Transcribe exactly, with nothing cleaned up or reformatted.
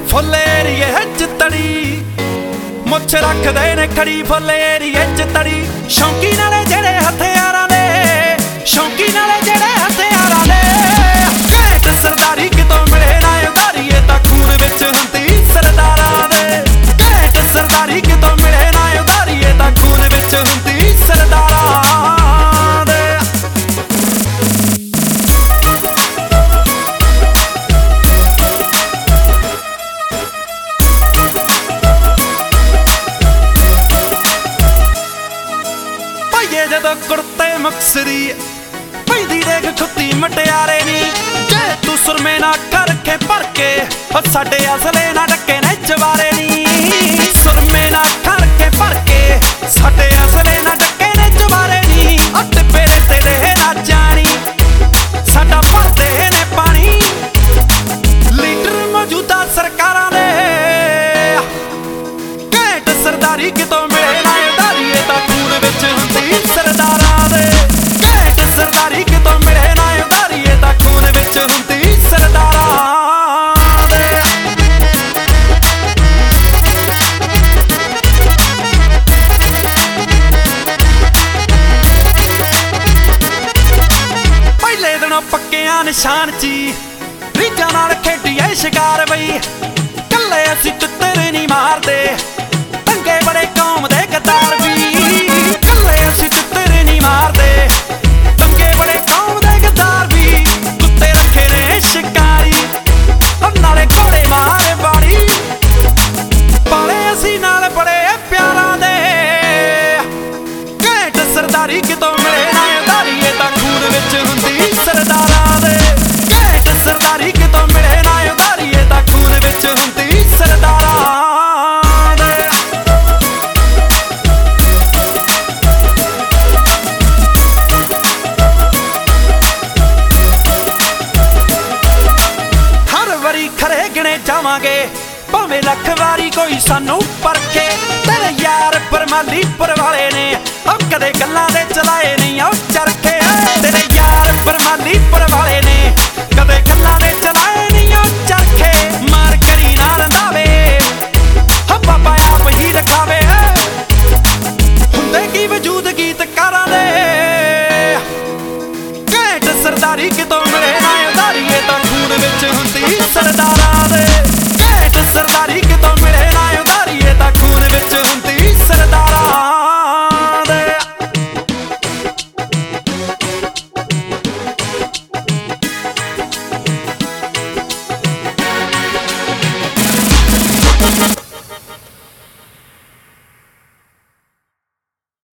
Full एरिए च तड़ी मुछ रखदे ने खड़ी फुल एरिए च तड़ी शौकी नाले जेड़े हथियारां दे शौकी नाले जेड़े हथियारां दे घैंट सरदारी कितों मिले ना उधारी ये तां खून विच हुंदी सरदारां दे घैंट सरदारी कितों मिले ना उधारी ये तां खून विच हुंदी सरदारां दे। जदों कुर्ते मकसदी पैदी देख खुत्ती मटियारे नी जे तू सुरमे ना करके भर के और साडे असले ना डके ने जवारे नी सुरमे ना करके भर के साडे असले ना डके ने जवारे नी अट पेरे तेरे ना जानी साडा भरदे ने पानी लीडर मौजूदा सरकारां दे घैंट सरदारी कितों मिले ना उधारी ये तां खून विच हुंदी सरदारां दे घैंट सरदारी कितों मिले ना उधारी ये तां खून विच हुंदी सरदारां दे। पहले दिनों पक्कियां निशान ची रीझां नाल खेडीए शिकार बई कल्ले असीं तित्तर नहीं मारदे दंगे बड़े कौम दे गद्दार भी कल्ले असीं तित्तर नहीं मारदे दंगे बड़े कौम दे गद्दार भी कुत्ते रखे ने शिकारी और नाले घोड़े मारे बाड़ी पाले असीं नाल बड़े प्यारां दे घैंट सरदारी कितों मिले ना उधारी ये तां खून विच हुंदी सरदारां दे घैंट सरदारी कितों मिले ना उधारी ये तां खून विच हुंदी सरदारां दे। हर वारी खरे गिणे जावांगे भावें लख वारी कोई सानू परखे तेरे यार परमाली परवाले ने ओ कदे गल्लां दे चलाए नहीं ओ चरखे तेरे यार परमाली परवाले ने कदे गल्लां दे चलाए